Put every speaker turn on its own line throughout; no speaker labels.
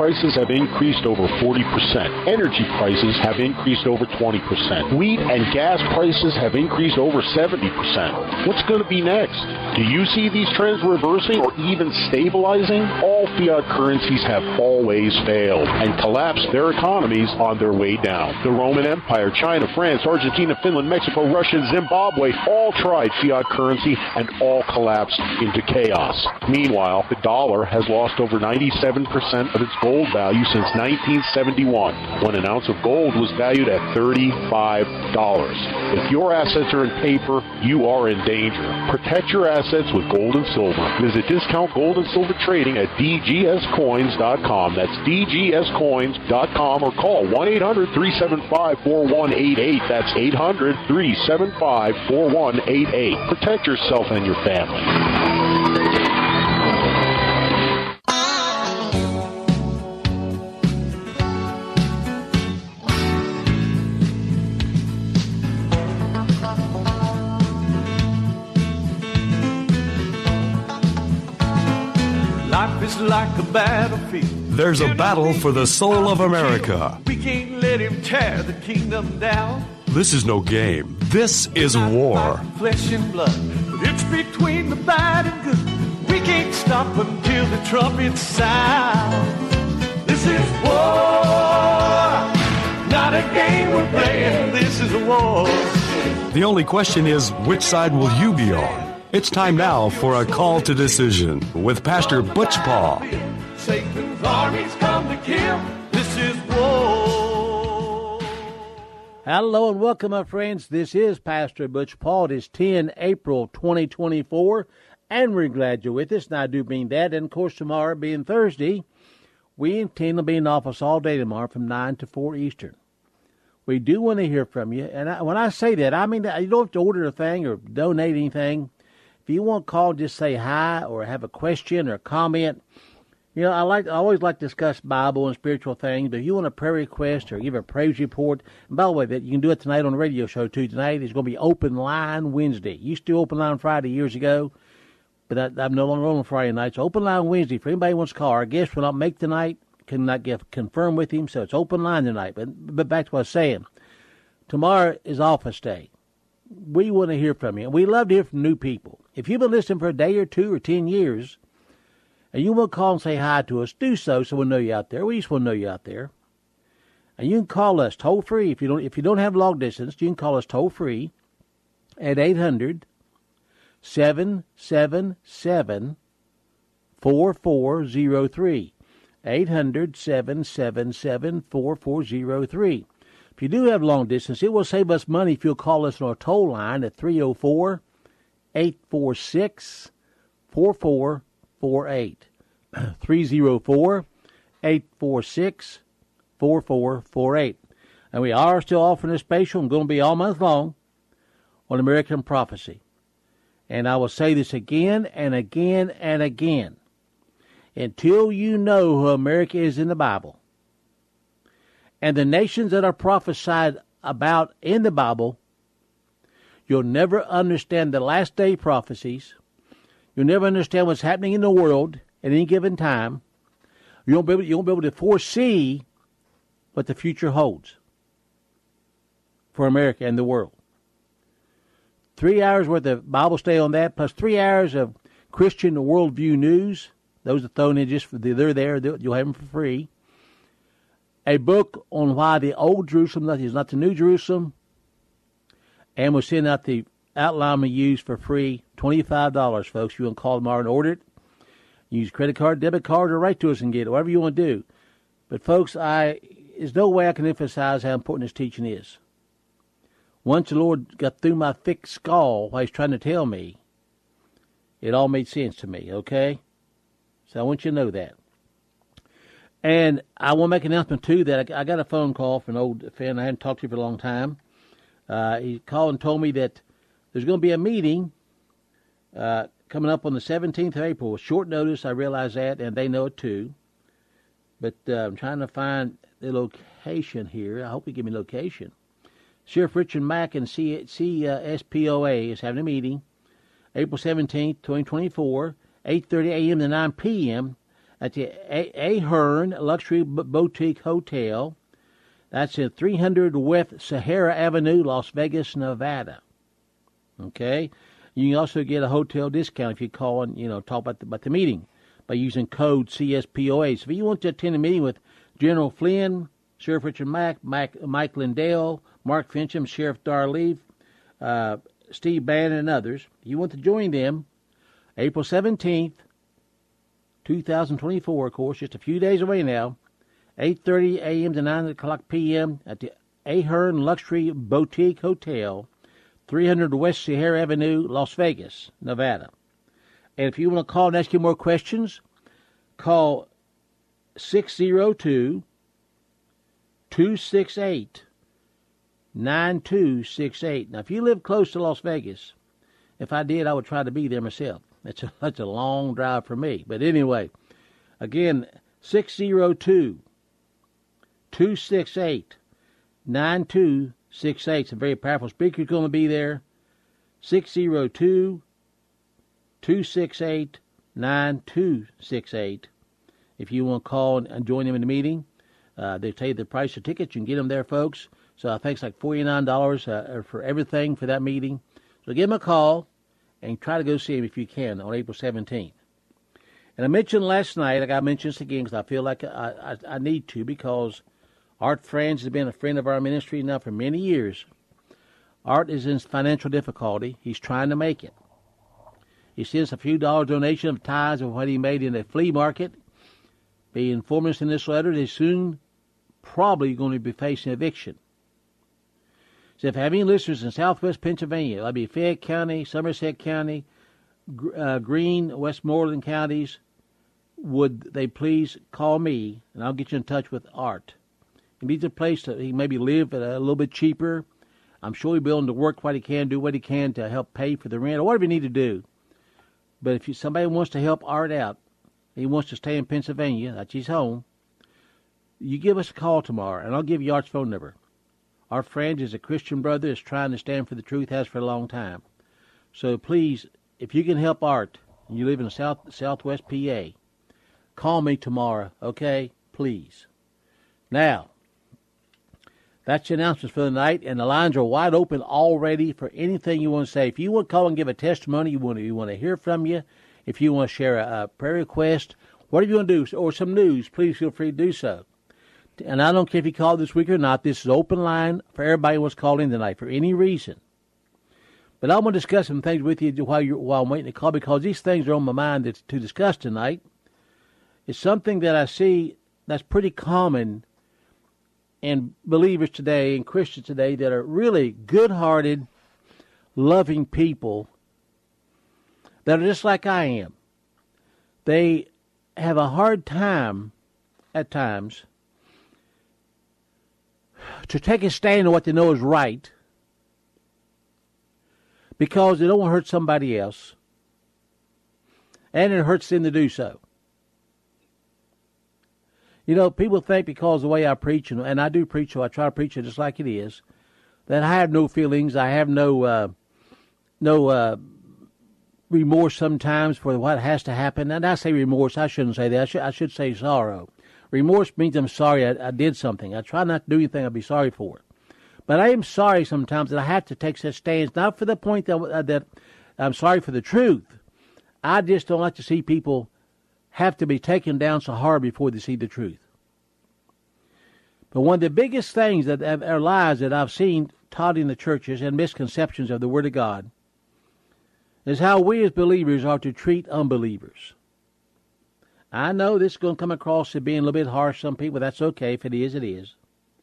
prices have increased over 40%. Energy prices have increased over 20%. Wheat and gas prices have increased over 70%. What's going to be next? Do you see these trends reversing or even stabilizing? All fiat currencies have always failed and collapsed their economies on their way down. The Roman Empire, China, France, Argentina, Finland, Mexico, Russia, and Zimbabwe all tried fiat currency and all collapsed into chaos. Meanwhile, the dollar has lost over 97% of its gold value since 1971, when an ounce of gold was valued at $35. If your assets are in paper, you are in danger. Protect your assets with gold and silver. Visit Discount Gold and Silver Trading at dgscoins.com. That's dgscoins.com, or call 1-800-375-4188. That's 800-375-4188. Protect yourself and your family.
Life is like a battlefield.
There's a battle for the soul of America.
We can't let him tear the kingdom down.
This is no game. This is war.
Flesh and blood, but it's between the bad and good. We can't stop until the trumpet sounds. This is war, not a game we're playing. This is a war.
The only question is, which side will you be on? It's time now for a call to decision with Pastor Butch Paul.
Satan's armies come to kill. This is war.
Hello and welcome, my friends. This is Pastor Butch Paul. It is 10 April 2024, and we're glad you're with us. And I do mean that. And, of course, tomorrow being Thursday, we intend to be in office all day tomorrow from 9 to 4 Eastern. We do want to hear from you. And when I say that, I mean that you don't have to order a thing or donate anything. If you want to call, just say hi or have a question or a comment. You know, I always like to discuss Bible and spiritual things, but if you want a prayer request or give a praise report, and by the way, that you can do it tonight on the radio show too. Tonight is going to be Open Line Wednesday. Used to do Open Line Friday years ago, but I'm no longer on Friday nights. So Open Line Wednesday, for anybody who wants to call. Our guest will not make tonight, cannot get confirmed with him, so it's Open Line tonight. But back to what I was saying. Tomorrow is office day. We want to hear from you, and we love to hear from new people. If you've been listening for a day or 2 or 10 years, and you want to call and say hi to us, do so we'll know you out there. We just want to know you out there. And you can call us toll free. If you don't have long distance, you can call us toll free at 800-777-4403. 800-777-4403. If you do have long distance, it will save us money if you'll call us on our toll line at 304-846-4448. 304-846-4448. And we are still offering a special and going to be all month long on American prophecy. And I will say this again and again and again. Until you know who America is in the Bible, and the nations that are prophesied about in the Bible, you'll never understand the last day prophecies. You'll never understand what's happening in the world at any given time. You won't be able to foresee what the future holds for America and the world. 3 hours worth of Bible study on that, plus 3 hours of Christian worldview news. Those are thrown in just they're there. You'll have them for free. A book on why the old Jerusalem is not the new Jerusalem. And we'll send out the outline we use for free, $25, folks. You want to call tomorrow and order it. Use credit card, debit card, or write to us and get it, whatever you want to do. But, folks, there's no way I can emphasize how important this teaching is. Once the Lord got through my thick skull while He's trying to tell me, it all made sense to me, okay? So I want you to know that. And I want to make an announcement, too, that I got a phone call from an old fan I hadn't talked to for a long time. He called and told me that there's going to be a meeting coming up on the 17th of April. With short notice, I realize that, and they know it, too. But I'm trying to find the location here. I hope you give me the location. Sheriff Richard Mack and CSPOA is having a meeting April 17th, 2024, 8:30 a.m. to 9 p.m. at the Ahern Luxury Boutique Hotel. That's at 300 West Sahara Avenue, Las Vegas, Nevada. Okay? You can also get a hotel discount if you call and, talk about the meeting by using code CSPOA. So if you want to attend a meeting with General Flynn, Sheriff Richard Mack, Mike Lindell, Mark Fincham, Sheriff Darleaf, Steve Bannon, and others, if you want to join them, April 17th, 2024, of course, just a few days away now, 8:30 a.m. to 9 o'clock p.m. at the Ahern Luxury Boutique Hotel, 300 West Sahara Avenue, Las Vegas, Nevada. And if you want to call and ask you more questions, call 602-268-9268. Now, if you live close to Las Vegas, if I did, I would try to be there myself. That's a long drive for me. But anyway, again, 602-268-9268. Some very powerful speakers going to be there. 602-268-9268. If you want to call and join them in the meeting, they tell you the price of tickets. You can get them there, folks. So I think it's like $49 for everything for that meeting. So give them a call and try to go see him if you can on April 17th. And I mentioned last night, I got to mention this again because I feel like I need to, because Art Franz has been a friend of our ministry now for many years. Art is in financial difficulty. He's trying to make it. He sends a few dollar donation of tithes of what he made in a flea market. Be informed us in this letter that he's soon probably going to be facing eviction. So if having listeners in southwest Pennsylvania, that'd be Fayette County, Somerset County, Greene, Westmoreland counties, would they please call me, and I'll get you in touch with Art. He needs a place that he maybe live at a little bit cheaper. I'm sure he'll be willing to work what he can, do what he can to help pay for the rent, or whatever you need to do. But if somebody wants to help Art out, he wants to stay in Pennsylvania, that's his home, you give us a call tomorrow, and I'll give you Art's phone number. Our friend is a Christian brother, is trying to stand for the truth, has for a long time. So please, if you can help Art, and you live in southwest PA, call me tomorrow, okay? Please. Now, that's the announcements for the night, and the lines are wide open already for anything you want to say. If you want to call and give a testimony, you want to hear from you, if you want to share a prayer request, whatever you want to do, or some news, please feel free to do so. And I don't care if you called this week or not. This is open line for everybody who wants to call in tonight for any reason. But I want to discuss some things with you while I'm waiting to call, because these things are on my mind to discuss tonight. It's something that I see that's pretty common in believers today and Christians today that are really good-hearted, loving people that are just like I am. They have a hard time at times to take a stand on what they know is right because they don't want to hurt somebody else, and it hurts them to do so. You know, people think because of the way I preach, and I do preach, so I try to preach it just like it is, that I have no feelings, I have no remorse sometimes for what has to happen. And I say remorse, I shouldn't say that. I should say sorrow. Remorse means I'm sorry I did something. I try not to do anything I'd be sorry for. But I am sorry sometimes that I have to take such stands, not for the point that I'm sorry for the truth. I just don't like to see people have to be taken down so hard before they see the truth. But one of the biggest things that are lies that I've seen taught in the churches and misconceptions of the Word of God is how we as believers are to treat unbelievers. I know this is going to come across as being a little bit harsh to some people. That's okay. If it is, it is.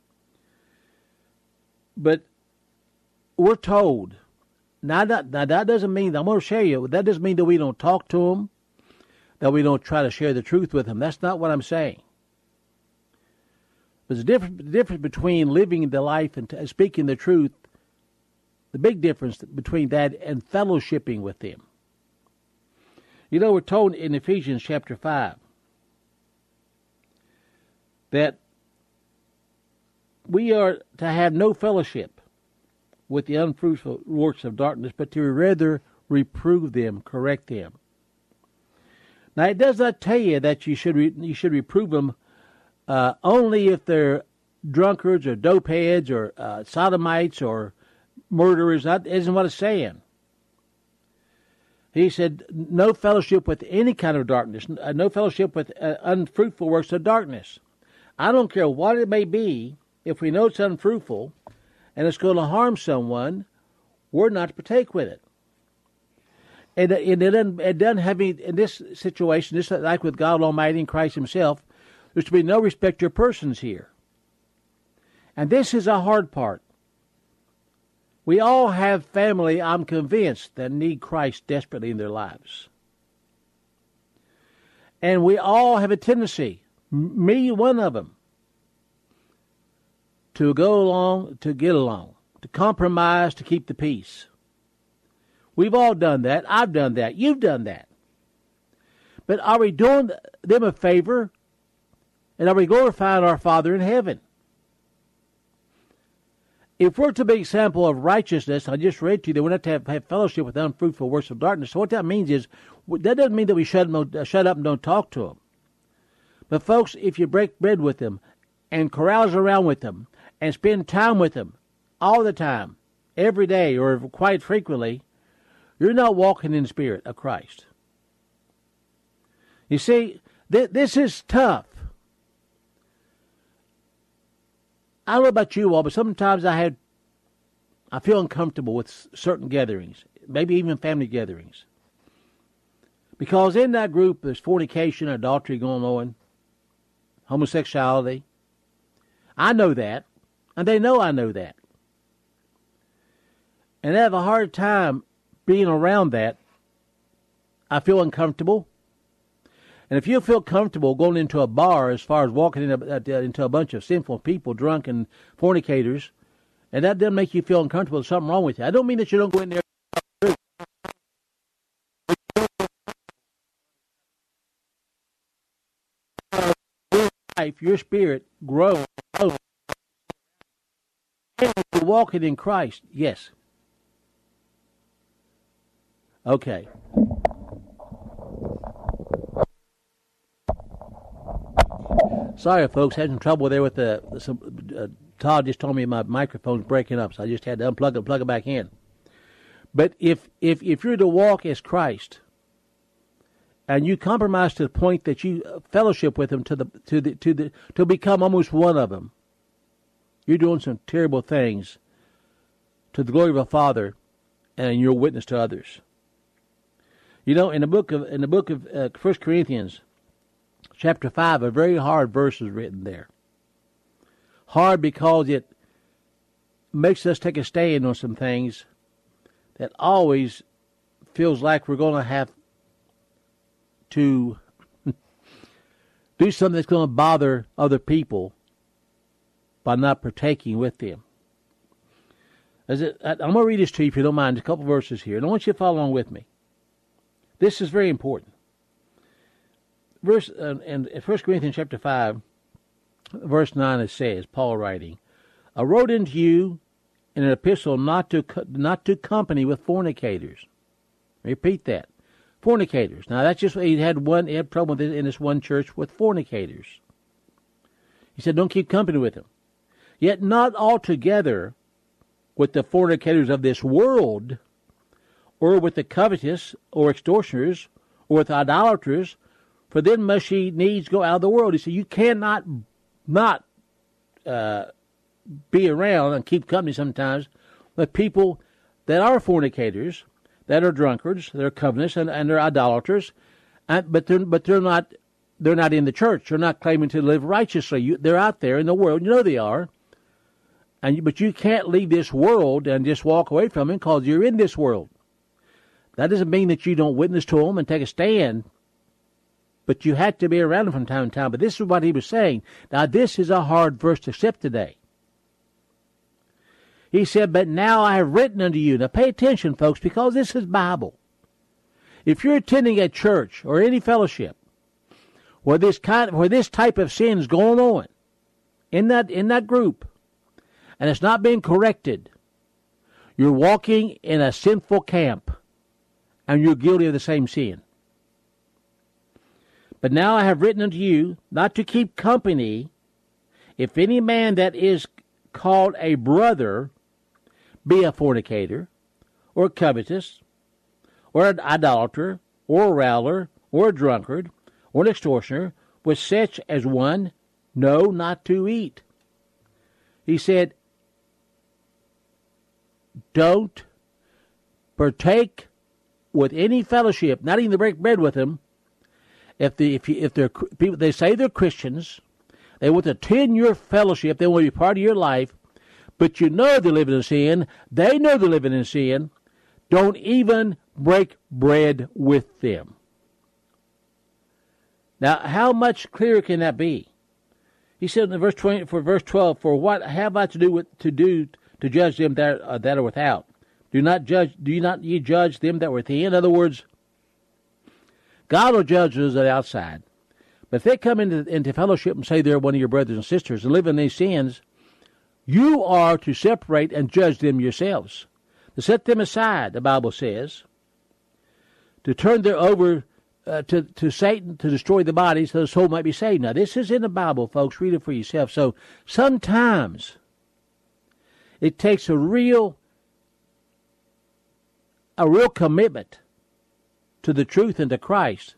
But we're told. Now that doesn't mean, I'm going to share you, that doesn't mean that we don't talk to them, that we don't try to share the truth with them. That's not what I'm saying. There's a difference between living the life and speaking the truth, the big difference between that and fellowshipping with them. You know, we're told in Ephesians chapter 5 that we are to have no fellowship with the unfruitful works of darkness, but to rather reprove them, correct them. Now, it does not tell you that you should reprove them only if they're drunkards or dopeheads or sodomites or murderers. That isn't what it's saying. He said, no fellowship with any kind of darkness, no fellowship with unfruitful works of darkness. I don't care what it may be, if we know it's unfruitful and it's going to harm someone, we're not to partake with it. And it doesn't have any, in this situation, just like with God Almighty and Christ Himself, there's to be no respect of persons here. And this is a hard part. We all have family, I'm convinced, that need Christ desperately in their lives. And we all have a tendency, me one of them, to go along, to get along, to compromise, to keep the peace. We've all done that. I've done that. You've done that. But are we doing them a favor? And are we glorifying our Father in heaven? If we're to be an example of righteousness, I just read to you that we're not to have fellowship with unfruitful works of darkness. So what that means is, that doesn't mean that we shut up and don't talk to them. But folks, if you break bread with them and carouse around with them and spend time with them all the time, every day or quite frequently, you're not walking in the Spirit of Christ. You see, this is tough. I don't know about you all, but sometimes I feel uncomfortable with certain gatherings, maybe even family gatherings. Because in that group, there's fornication, adultery going on, homosexuality. I know that, and they know I know that. And I have a hard time being around that. I feel uncomfortable. And if you feel comfortable going into a bar as far as walking into a bunch of sinful people, drunk and fornicators, and that doesn't make you feel uncomfortable, there's something wrong with you. I don't mean that you don't go in there. If your spirit grows, and you're walking in Christ, yes. Okay. Sorry, folks, had some trouble there with Todd just told me my microphone's breaking up, so I just had to unplug it and plug it back in. But if you're to walk as Christ, and you compromise to the point that you fellowship with Him to become almost one of them, you're doing some terrible things to the glory of the Father, and your witness to others. You know, in the book of 1 Corinthians. Chapter 5, a very hard verse is written there. Hard because it makes us take a stand on some things that always feels like we're going to have to do something that's going to bother other people by not partaking with them. I'm going to read this to you, if you don't mind, a couple verses here, and I want you to follow along with me. This is very important. Verse in 1 Corinthians chapter 5, verse 9, it says, Paul writing, I wrote unto you in an epistle not to company with fornicators. Repeat that. Fornicators. Now that's just, he had trouble with it in this one church with fornicators. He said, don't keep company with them. Yet not altogether with the fornicators of this world, or with the covetous, or extortioners, or with idolaters, for then must ye needs go out of the world. He said, you cannot not be around and keep company sometimes with people that are fornicators, that are drunkards, they're covetous, and they're idolaters, but they're not in the church. They're not claiming to live righteously. They're out there in the world. You know they are. But you can't leave this world and just walk away from it because you're in this world. That doesn't mean that you don't witness to them and take a stand. But you had to be around them from time to time. But this is what he was saying. Now, this is a hard verse to accept today. He said, but now I have written unto you. Now, pay attention, folks, because this is Bible. If you're attending a church or any fellowship where this type of sin is going on in that group, and it's not being corrected, you're walking in a sinful camp, and you're guilty of the same sin. But now I have written unto you not to keep company, if any man that is called a brother be a fornicator, or covetous, or an idolater, or a railer, or a drunkard, or an extortioner, with such as one, no, not to eat. He said, don't partake with any fellowship, not even to break bread with them. If they're people, they say they're Christians, they want to attend your fellowship, they want to be part of your life, but you know they're living in sin, they know they're living in sin, don't even break bread with them. Now, how much clearer can that be? He said in verse 12, for what have I to judge them that are without? Do you not ye judge them that are within? In other words, God will judge those that are outside. But if they come into fellowship and say they're one of your brothers and sisters and live in these sins, you are to separate and judge them yourselves. To set them aside, the Bible says, to turn them over to Satan to destroy the body so the soul might be saved. Now, this is in the Bible, folks. Read it for yourself. So sometimes it takes a real commitment to the truth and to Christ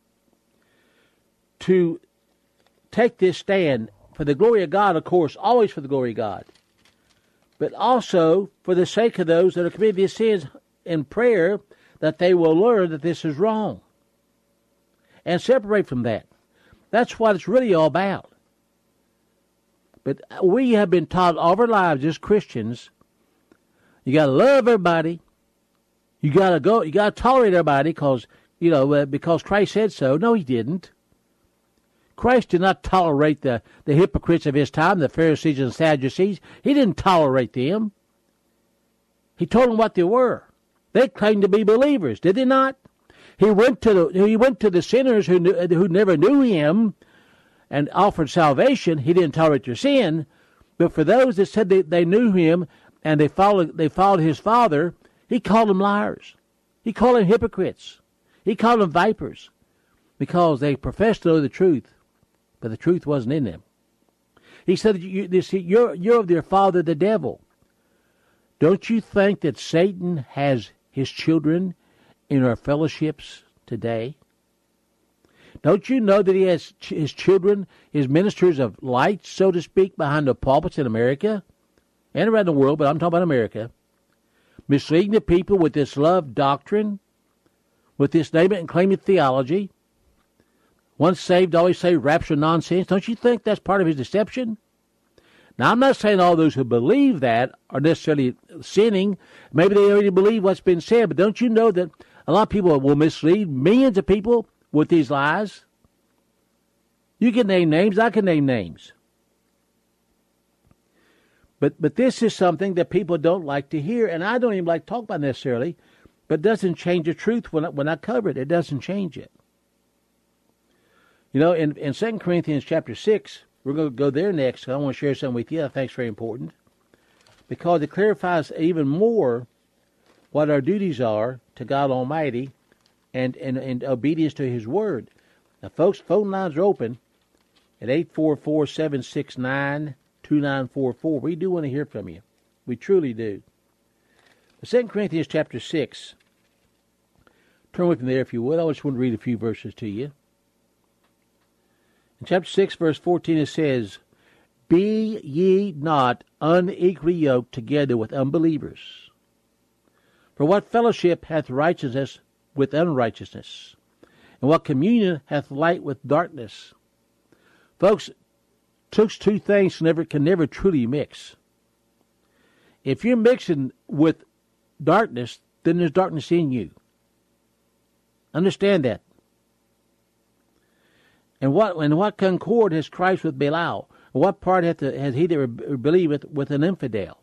to take this stand for the glory of God, of course, always for the glory of God, but also for the sake of those that are committing these sins in prayer, that they will learn that this is wrong and separate from that. That's what it's really all about. But we have been taught all of our lives as Christians, you got to love everybody. You got to tolerate everybody because Christ said so. No, he didn't. Christ did not tolerate the hypocrites of his time, the Pharisees and Sadducees. He didn't tolerate them. He told them what they were. They claimed to be believers, did they not? He went to the sinners who never knew him and offered salvation. He didn't tolerate their sin. But for those that said they knew him and they followed his Father, he called them liars. He called them hypocrites. He called them vipers because they professed to know the truth, but the truth wasn't in them. He said, you're of their father, the devil. Don't you think that Satan has his children in our fellowships today? Don't you know that he has his children, his ministers of light, so to speak, behind the pulpits in America and around the world, but I'm talking about America, misleading the people with this love doctrine, with this name it and claim it theology? Once saved, always saved, rapture nonsense. Don't you think that's part of his deception? Now, I'm not saying all those who believe that are necessarily sinning. Maybe they already believe what's been said, but don't you know that a lot of people will mislead millions of people with these lies? You can name names. I can name names. But this is something that people don't like to hear, and I don't even like to talk about necessarily, but it doesn't change the truth when I cover it. It doesn't change it. You know, in 2 Corinthians chapter 6, we're going to go there next. I want to share something with you I think is very important, because it clarifies even more what our duties are to God Almighty and obedience to his word. Now, folks, phone lines are open at 844-769-2944. We do want to hear from you. We truly do. 2 Corinthians chapter 6. Turn with me there if you would. I just want to read a few verses to you. In chapter 6, verse 14, it says, Be ye not unequally yoked together with unbelievers. For what fellowship hath righteousness with unrighteousness? And what communion hath light with darkness? Folks, those two things can never truly mix. If you're mixing with darkness, then there's darkness in you. Understand that. And what concord has Christ with Belial? What part has he that believeth with an infidel?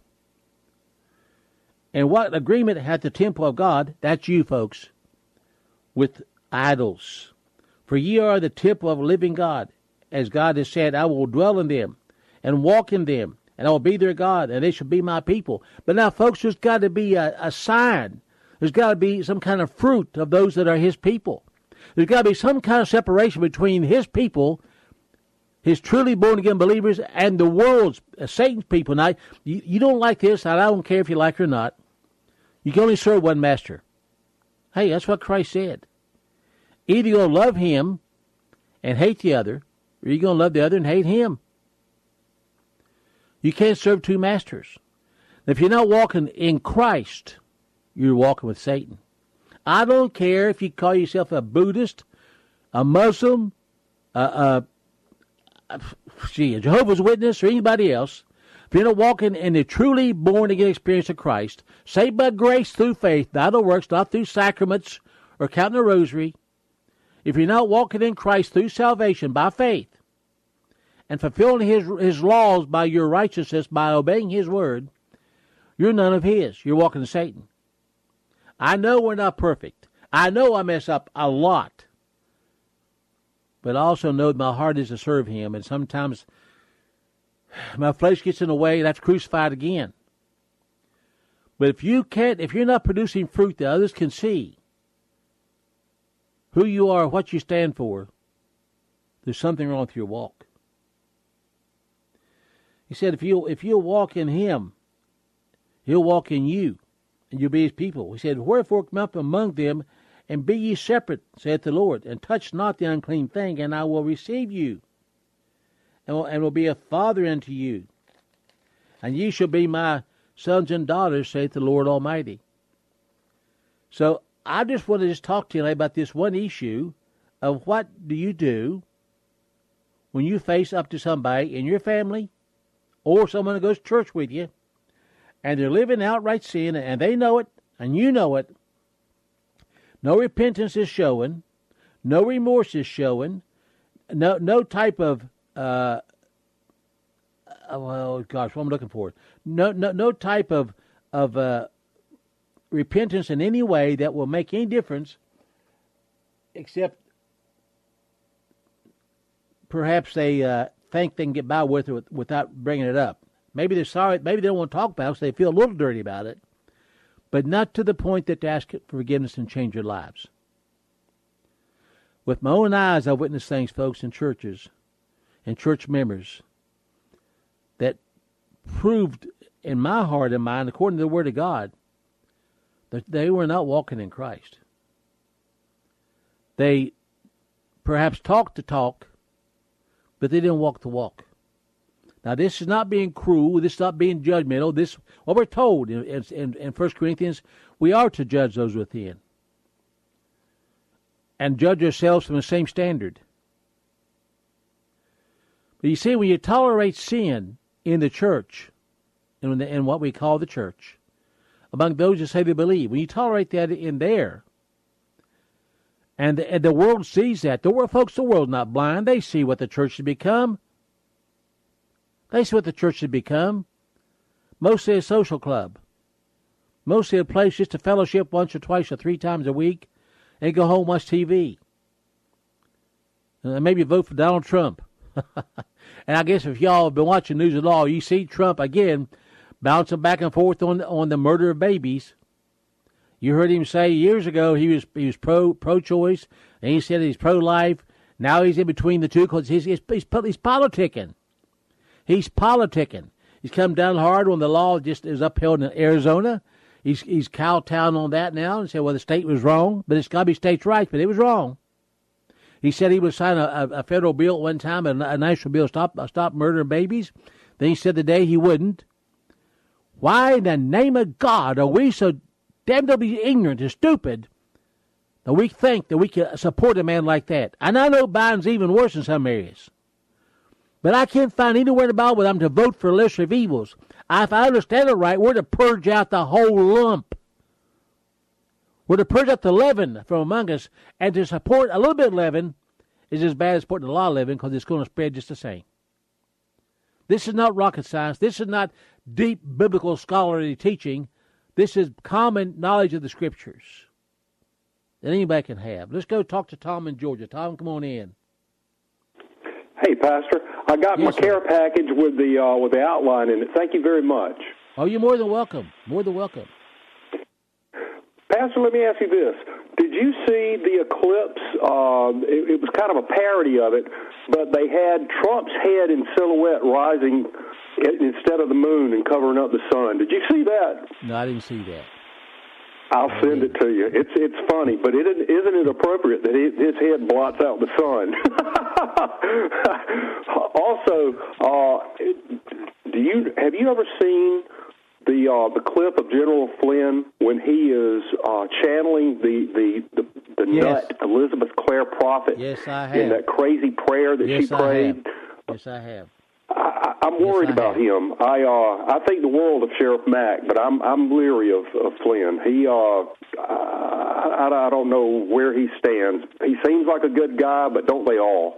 And what agreement hath the temple of God, that's you folks, with idols? For ye are the temple of a living God. As God has said, I will dwell in them and walk in them, and I will be their God, and they shall be my people. But now, folks, there's got to be a sign. There's got to be some kind of fruit of those that are his people. There's got to be some kind of separation between his people, his truly born-again believers, and the world's, Satan's people. Now, you don't like this, and I don't care if you like it or not. You can only serve one master. Hey, that's what Christ said. Either you're going to love him and hate the other, or you're going to love the other and hate him. You can't serve two masters. If you're not walking in Christ, you're walking with Satan. I don't care if you call yourself a Buddhist, a Muslim, a Jehovah's Witness, or anybody else. If you're not walking in the truly born-again experience of Christ, saved by grace through faith, not of works, not through sacraments or counting the rosary, if you're not walking in Christ through salvation by faith and fulfilling his laws by your righteousness, by obeying his word, you're none of his. You're walking to Satan. I know we're not perfect. I know I mess up a lot. But I also know that my heart is to serve him, and sometimes my flesh gets in the way and I have to crucify it again. But if you're not producing fruit that others can see who you are, what you stand for, there's something wrong with your walk. He said, if you'll walk in him, he'll walk in you, and you'll be his people. He said, wherefore come up among them, and be ye separate, saith the Lord, and touch not the unclean thing, and I will receive you, and will be a father unto you. And ye shall be my sons and daughters, saith the Lord Almighty. So I just want to talk to you about this one issue of what do you do when you face up to somebody in your family or someone who goes to church with you, and they're living outright sin, and they know it, and you know it. No repentance is showing. No remorse is showing. No type of, what I'm looking for. No type of repentance in any way that will make any difference, except perhaps they think they can get by with it without bringing it up. Maybe they're sorry. Maybe they don't want to talk about it, so they feel a little dirty about it, but not to the point that to ask for forgiveness and change their lives. With my own eyes, I've witnessed things, folks, in churches and church members that proved in my heart and mind, according to the Word of God, that they were not walking in Christ. They perhaps talked the talk, but they didn't walk the walk. Now, this is not being cruel. This is not being judgmental. This, what we're told in 1 Corinthians, we are to judge those within and judge ourselves from the same standard. But you see, when you tolerate sin in the church, in what we call the church, among those who say they believe, when you tolerate that in there, and the world sees that, the world's not blind. They see what the church has become. They see what the church has become. Mostly a social club. Mostly a place just to fellowship once or twice or 3 times a week and go home and watch TV. And maybe vote for Donald Trump. And I guess if y'all have been watching News and Law, you see Trump again bouncing back and forth on the murder of babies. You heard him say years ago he was pro-choice, and he said he's pro-life. Now he's in between the two because he's politicking. He's politicking. He's come down hard when the law just is upheld in Arizona. He's kowtowing on that now and said, well, the state was wrong, but it's got to be states' rights, but it was wrong. He said he would sign a federal bill at one time, a national bill, stop murdering babies. Then he said the day he wouldn't. Why in the name of God are we so damnably ignorant and stupid that we think that we can support a man like that? And I know Biden's even worse in some areas. But I can't find anywhere in the Bible where I'm to vote for a lesser of evils. If I understand it right, we're to purge out the whole lump. We're to purge out the leaven from among us, and to support a little bit of leaven is as bad as supporting a lot of leaven because it's going to spread just the same. This is not rocket science. This is not deep biblical scholarly teaching. This is common knowledge of the Scriptures that anybody can have. Let's go talk to Tom in Georgia. Tom, come on in.
Hey, Pastor. I got my care package with the outline in it. Thank you very much.
Oh, you're more than welcome. More than welcome.
Pastor, let me ask you this. Did you see the eclipse? It was kind of a parody of it, but they had Trump's head in silhouette rising instead of the moon and covering up the sun. Did you see that?
No, I didn't see that.
I'll send it to you. It's funny, but isn't it appropriate that his head blots out the sun? Also, have you ever seen the clip of General Flynn when he is channeling the
Yes.
nut Elizabeth Clare Prophet?
Yes, I have.
In that crazy prayer that she prayed.
Yes, I have.
I'm worried about him. I think the world of Sheriff Mack, but I'm leery of Flynn. He I don't know where he stands. He seems like a good guy, but don't they all?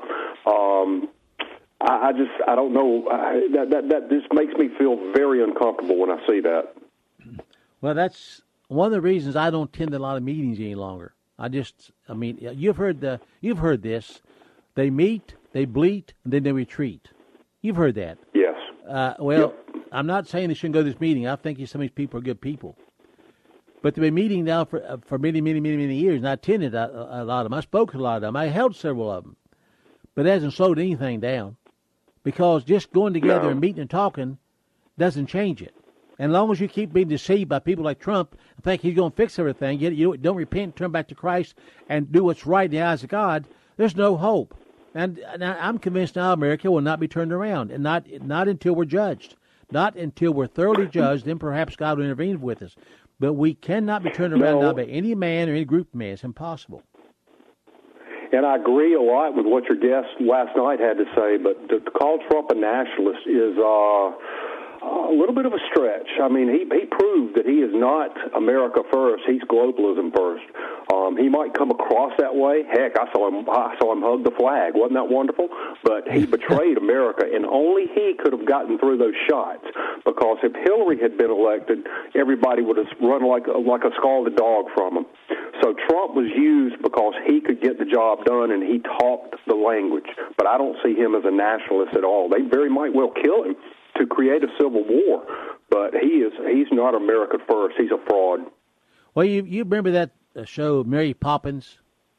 I don't know. That just makes me feel very uncomfortable when I see that.
Well, that's one of the reasons I don't attend a lot of meetings any longer. You've heard this. They meet, they bleat, and then they retreat. You've heard that.
Yes.
Yep. I'm not saying they shouldn't go to this meeting. I think some of these people are good people. But they've been meeting now for many, many, many, many years, and I attended a lot of them. I spoke to a lot of them. I held several of them. But it hasn't slowed anything down, because just going together and meeting and talking doesn't change it. And as long as you keep being deceived by people like Trump and think he's going to fix everything, you don't repent, turn back to Christ, and do what's right in the eyes of God, there's no hope. And I'm convinced now America will not be turned around, and not until we're judged. Not until we're thoroughly judged, then perhaps God will intervene with us. But we cannot be turned around now by any man or any group of men. It's impossible.
And I agree a lot with what your guest last night had to say, but to call Trump a nationalist is a little bit of a stretch. I mean, he proved that he is not America first. He's globalism first. He might come across that way. Heck, I saw him hug the flag. Wasn't that wonderful? But he betrayed America, and only he could have gotten through those shots. Because if Hillary had been elected, everybody would have run like a scalded dog from him. So Trump was used because he could get the job done, and he talked the language. But I don't see him as a nationalist at all. They very might well kill him to create a civil war, but he's not America first. He's a fraud.
Well, you remember that show Mary Poppins?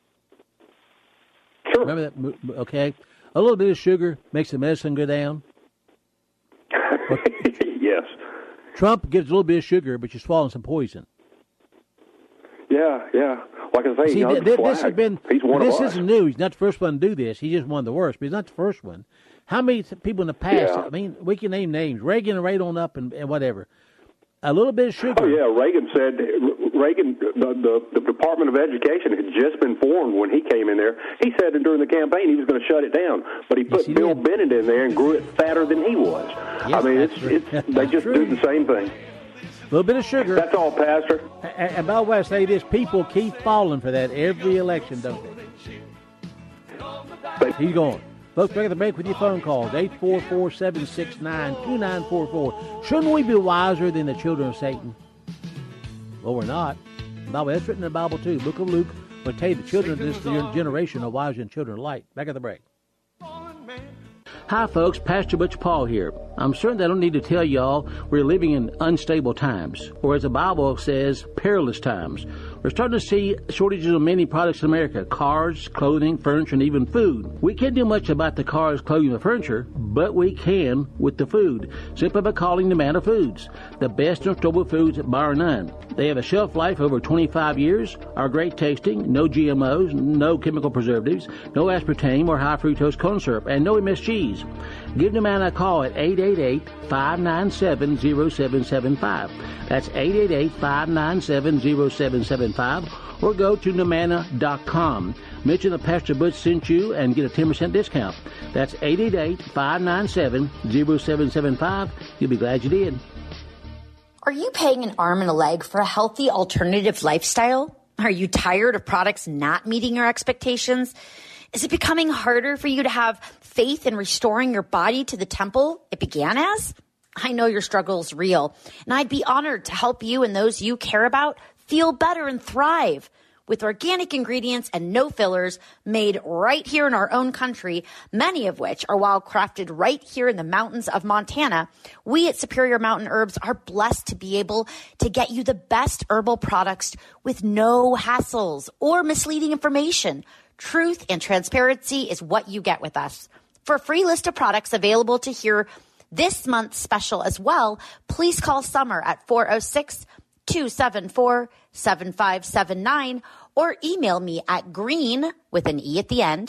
Sure.
Remember that? Okay. A little bit of sugar makes the medicine go down.
Yes.
Trump gives a little bit of sugar, but you're swallowing some poison.
Yeah. Like I say, this
isn't new. He's not the first one to do this. He's just one of the worst, but he's not the first one. How many people in the past?
Yeah.
I mean, we can name names. Reagan and right on up and whatever. A little bit of sugar.
Oh, yeah. Reagan, the Department of Education had just been formed when he came in there. He said during the campaign he was going to shut it down, but he put Bill Bennett in there and grew it fatter than he was.
Yes,
I mean, they just do the same thing.
A little bit of sugar.
That's all, Pastor.
And by the way, I say this, people keep falling for that every election, don't they? He's going. Folks, back at the break with your phone calls, 844-769-2944. Shouldn't we be wiser than the children of Satan? Well, we're not. By the way, that's written in the Bible, too. Book of Luke will tell you the children of this generation are wiser than children of light. Back at the break. Hi, folks. Pastor Butch Paul here. I'm certain that I don't need to tell y'all we're living in unstable times, or as the Bible says, perilous times. We're starting to see shortages of many products in America: cars, clothing, furniture, and even food. We can't do much about the cars, clothing, and furniture, but we can with the food, simply by calling Nomana Foods, the best in storable foods bar none. They have a shelf life of over 25 years, are great tasting, no GMOs, no chemical preservatives, no aspartame or high fructose corn syrup, and no MSGs. Give Nomana a call at 888-597-0775. That's 888-597-0775, or go to Nomana.com. Mention that Pastor Butch sent you and get a 10% discount. That's 888-597-0775. You'll be glad you did.
Are you paying an arm and a leg for a healthy alternative lifestyle? Are you tired of products not meeting your expectations? Is it becoming harder for you to have faith in restoring your body to the temple it began as? I know your struggle is real, and I'd be honored to help you and those you care about feel better and thrive. with organic ingredients and no fillers made right here in our own country, many of which are wild crafted right here in the mountains of Montana. We at Superior Mountain Herbs are blessed to be able to get you the best herbal products with no hassles or misleading information. Truth and transparency is what you get with us. For a free list of products available to hear this month's special as well, please call Summer at 406-274-7579 or email me at green, with an E at the end,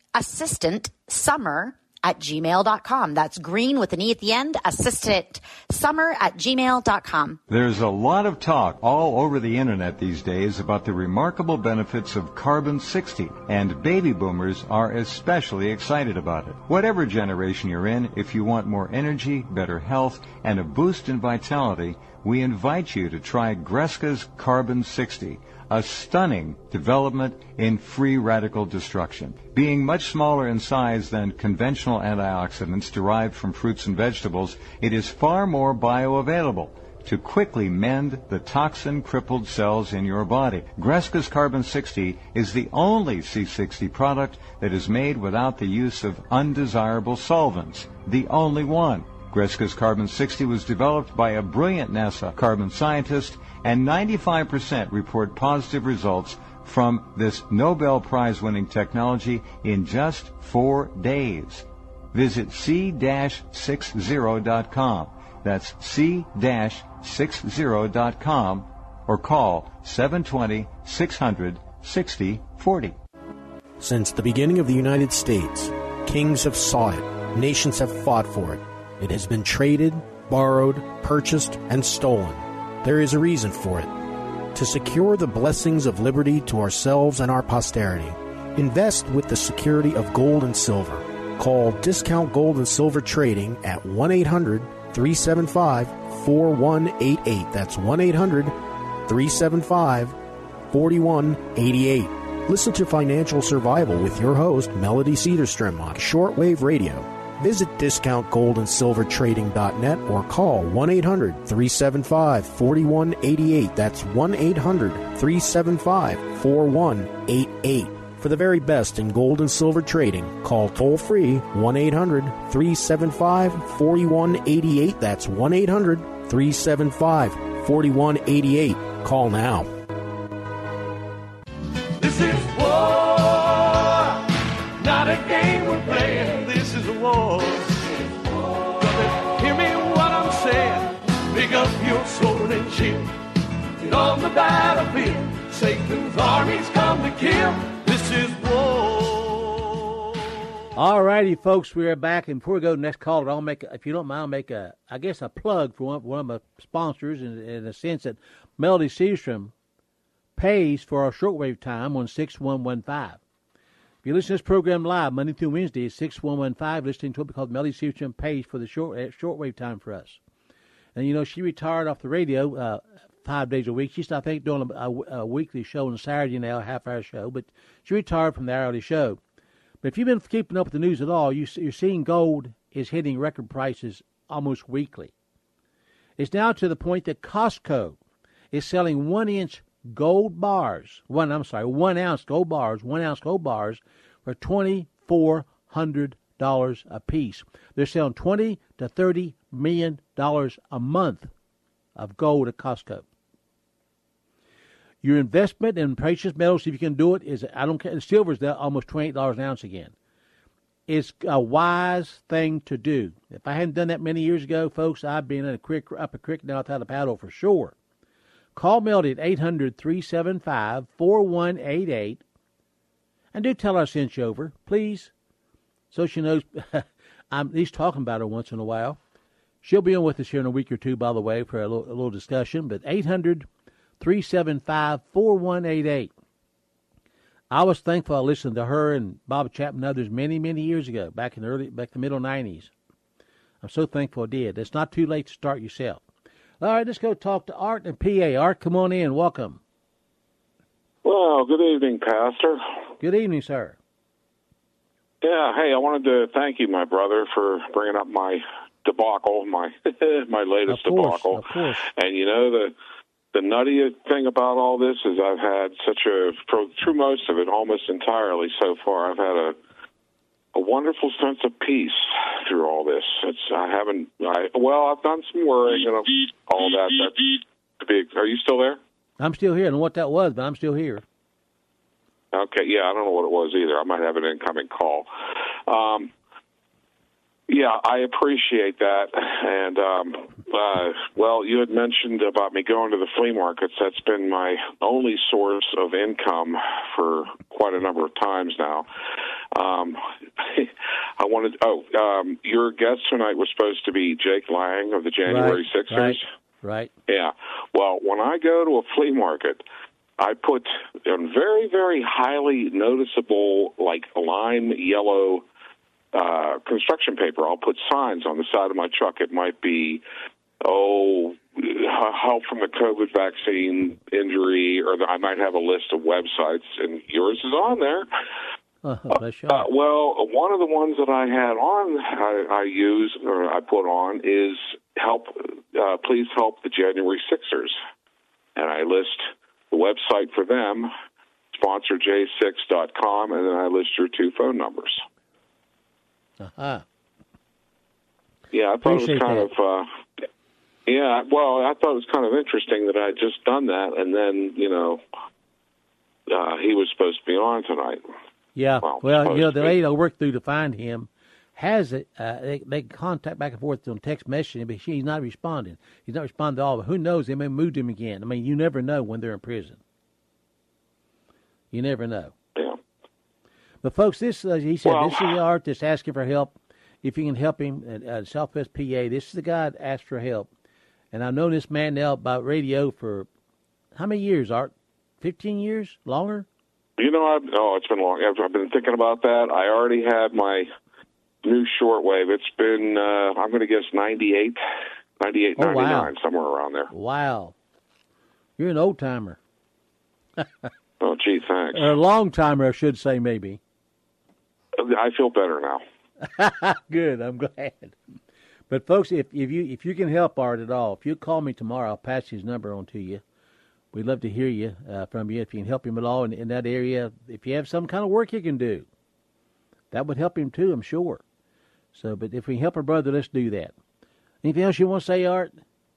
assistantsummer@gmail.com. That's green with an E at the end, assistantsummer@gmail.com.
There's a lot of talk all over the internet these days about the remarkable benefits of Carbon-60, and baby boomers are especially excited about it. Whatever generation you're in, if you want more energy, better health, and a boost in vitality, we invite you to try Greska's Carbon-60, a stunning development in free radical destruction. Being much smaller in size than conventional antioxidants derived from fruits and vegetables, it is far more bioavailable to quickly mend the toxin-crippled cells in your body. Greska's Carbon-60 is the only C60 product that is made without the use of undesirable solvents. The only one. Greska's Carbon-60 was developed by a brilliant NASA carbon scientist, and 95% report positive results from this Nobel Prize-winning technology in just 4 days. Visit c-60.com. That's c-60.com, or call 720-600-6040.
Since the beginning of the United States, kings have sought it, nations have fought for it. It has been traded, borrowed, purchased, and stolen. There is a reason for it. To secure the blessings of liberty to ourselves and our posterity, invest with the security of gold and silver. Call Discount Gold and Silver Trading at 1-800-375-4188. That's 1-800-375-4188. Listen to Financial Survival with your host, Melody Cedarstrom, on Shortwave Radio. Visit discountgoldandsilvertrading.net or call 1-800-375-4188. That's 1-800-375-4188. For the very best in gold and silver trading, call toll-free 1-800-375-4188. That's 1-800-375-4188. Call now.
This is war, not a game we're playing. This is a war. Brother, hear me what I'm saying. Pick up your sword and shield. Get on the battlefield. Satan's armies come to kill. This is war.
All righty, folks, we are back. And before we go to the next caller, I'll make, if you don't mind, I'll make a plug for one of my sponsors in the sense that Melody Cedarstrom pays for our shortwave time on 6115. If you listen to this program live Monday through Wednesday at 6115, listening to it because Melody Cedarstrom pays for the shortwave time for us. And, you know, she retired off the radio 5 days a week. She's, I think, doing a weekly show on Saturday now, a half-hour show. But she retired from the hourly show. But if you've been keeping up with the news at all, you're seeing gold is hitting record prices almost weekly. It's now to the point that Costco is selling 1-inch gold bars, 1 ounce gold bars for $2,400 a piece. They're selling $20 to $30 million a month of gold at Costco. Your investment in precious metals, if you can do it, is, I don't care, silver's almost $28 an ounce again. It's a wise thing to do. If I hadn't done that many years ago, folks, I'd been up a creek now without a paddle for sure. Call Melody at 800-375-4188. And do tell her I sent you over, please, so she knows I'm at least talking about her once in a while. She'll be on with us here in a week or two, by the way, for a little discussion. But 800-375-4188. I was thankful I listened to her and Bob Chapman and others many, many years ago, back in the middle 90s. I'm so thankful I did. It's not too late to start yourself. All right, let's go talk to Art in PA. Art, come on in. Welcome.
Well, good evening, Pastor.
Good evening, sir.
Yeah, hey, I wanted to thank you, my brother, for bringing up my debacle, my latest debacle.
Of course.
And, you know, the nutty thing about all this is I've had through most of it, almost entirely so far, I've had a wonderful sense of peace through all this. I've done some worrying and all that. Are you still there?
I'm still here. I don't know what that was, but I'm still here.
Okay, yeah, I don't know what it was either. I might have an incoming call. Yeah, I appreciate that. And, you had mentioned about me going to the flea markets. That's been my only source of income for quite a number of times now. Your guest tonight was supposed to be Jake Lang of the January Sixers.
Right.
Yeah. Well, when I go to a flea market, I put on very, very highly noticeable, like lime yellow construction paper. I'll put signs on the side of my truck. It might be, help from the COVID vaccine injury, or I might have a list of websites, and yours is on there. Well, one of the ones that I had on, I put on is please help the January Sixers. And I list the website for them, sponsorj6.com, and then I list your 2 phone numbers.
Uh-huh.
Yeah, I thought it was kind of, I thought it was kind of interesting that I had just done that, and then, he was supposed to be on tonight.
Yeah, the lady I worked through to find him has it. They contact back and forth on text messaging, but he's not responding. He's not responding at all. But who knows? They may have moved him again. I mean, you never know when they're in prison. You never know.
Yeah.
But folks, he said, this is the artist asking for help. If you can help him at Southwest PA, this is the guy that asked for help. And I've known this man now about radio for how many years, Art? 15 years? Longer?
It's been long. I've been thinking about that. I already had my new shortwave. It's been, I'm going to guess 98, 99, somewhere around there.
Wow. You're an old-timer.
Oh, gee, thanks.
Or a long-timer, I should say, maybe.
I feel better now.
Good, I'm glad. But, folks, if you can help Art at all, if you call me tomorrow, I'll pass his number on to you. We'd love to hear from you if you can help him at all in that area. If you have some kind of work you can do, that would help him too, I'm sure. So, but if we can help our brother, let's do that. Anything else you want to say, Art?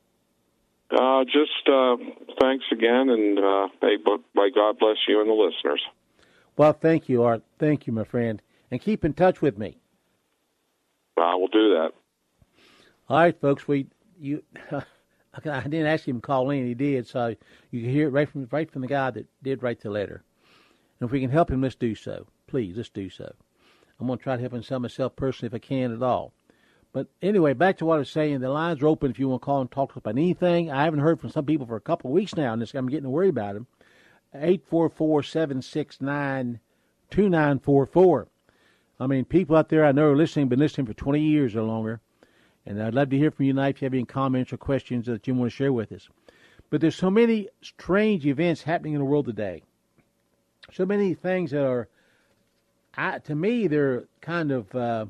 Just thanks again, and may God bless you and the listeners.
Well, thank you, Art. Thank you, my friend. And keep in touch with me.
I will do that.
All right, folks. I didn't ask him to call in. He did, so you can hear it right from the guy that did write the letter. And if we can help him, let's do so. Please, let's do so. I'm going to try to help him some myself personally if I can at all. But anyway, back to what I was saying. The lines are open if you want to call and talk to us about anything. I haven't heard from some people for a couple of weeks now, and I'm getting worried about them. 844-769-2944. I mean, people out there I know are been listening for 20 years or longer. And I'd love to hear from you tonight if you have any comments or questions that you want to share with us. But there's so many strange events happening in the world today. So many things that are, to me, they're kind of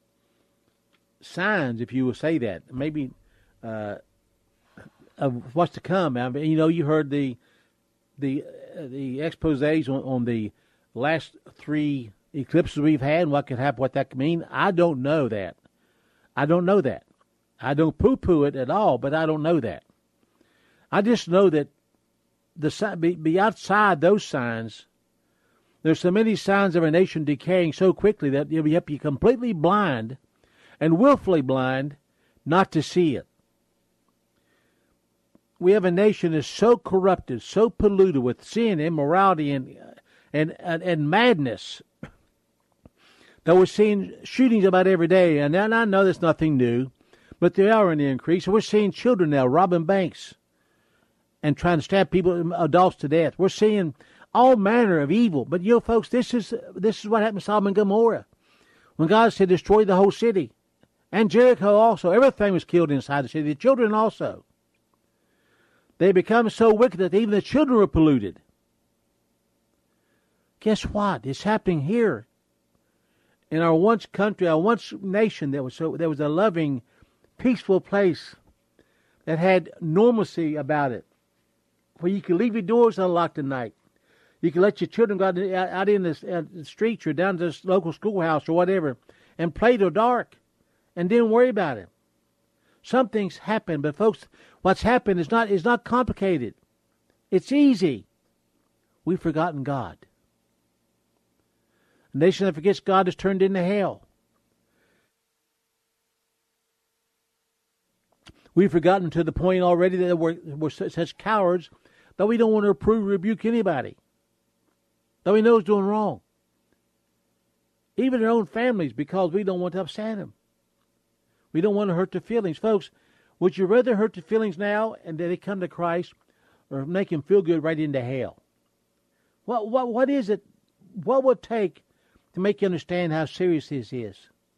signs, if you will say that, maybe of what's to come. I mean, you heard the exposés on the last 3 eclipses we've had and what could happen, what that could mean. I don't know that. I don't poo-poo it at all, but I don't know that. I just know that be outside those signs, there's so many signs of our nation decaying so quickly that you have to be completely blind and willfully blind not to see it. We have a nation that's so corrupted, so polluted with sin, immorality, and madness that we're seeing shootings about every day. And I know that's nothing new, but they are an increase. We're seeing children now robbing banks and trying to stab people, adults, to death. We're seeing all manner of evil. But folks, this is what happened to Sodom and Gomorrah when God said destroy the whole city, and Jericho also. Everything was killed inside the city. The children also. They become so wicked that even the children were polluted. Guess what? It's happening here. In our once country, our once nation, there was a loving, peaceful place that had normalcy about it. where you can leave your doors unlocked at night. You can let your children go out in the streets or down to this local schoolhouse or whatever and play till dark and didn't worry about it. Something's happened, but folks, what's happened is not complicated. It's easy. We've forgotten God. A nation that forgets God is turned into hell. We've forgotten to the point already that we're such cowards that we don't want to rebuke anybody that we know is doing wrong. Even our own families, because we don't want to upset them. We don't want to hurt their feelings. Folks, would you rather hurt their feelings now and that they come to Christ or make them feel good right into hell? What is it? What would it take to make you understand how serious this is?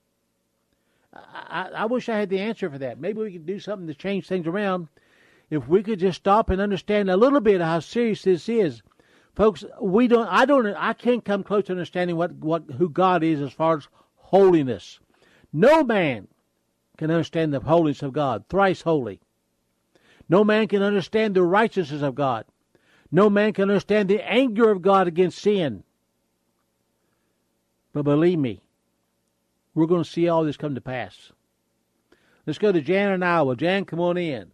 I wish I had the answer for that. Maybe we could do something to change things around. If we could just stop and understand a little bit of how serious this is. Folks, I can't come close to understanding who God is as far as holiness. No man can understand the holiness of God, thrice holy. No man can understand the righteousness of God. No man can understand the anger of God against sin. But believe me, we're going to see all this come to pass. Let's go to Jan in Iowa. Jan, come on in.